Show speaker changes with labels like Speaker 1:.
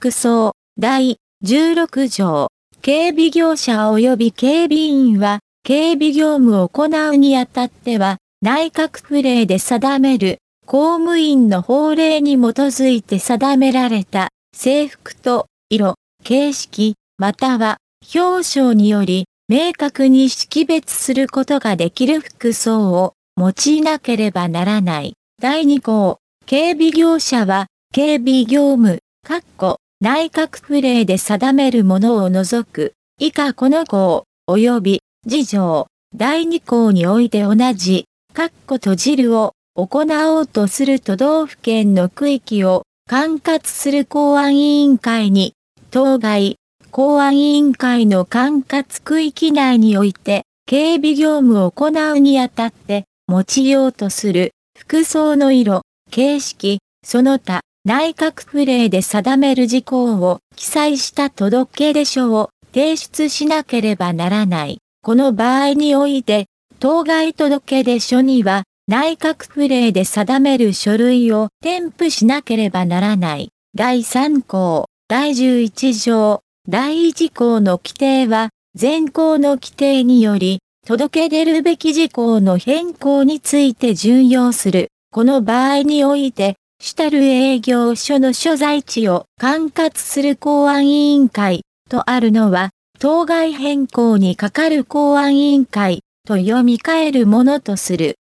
Speaker 1: 副総第16条、警備業者及び警備員は、警備業務を行うにあたっては、内閣府令で定める公務員の法令に基づいて定められた制服と色、形式、または表彰により明確に識別することができる服装を用いなければならない。第2項、警備業者は警備業務、内閣府令で定めるものを除く、以下この項、及び次条、第2項において同じ、閉じるを行おうとする都道府県の区域を管轄する公安委員会に、当該、公安委員会の管轄区域内において、警備業務を行うにあたって、用いようとする、服装の色、形式、その他、内閣府令で定める事項を記載した届出書を提出しなければならない。この場合において、当該届出書には、内閣府令で定める書類を添付しなければならない。第3項、第11条、第1項の規定は、前項の規定により、届け出るべき事項の変更について準用する。この場合において、主たる営業所の所在地を管轄する公安委員会とあるのは、当該変更に係る公安委員会と読み替えるものとする。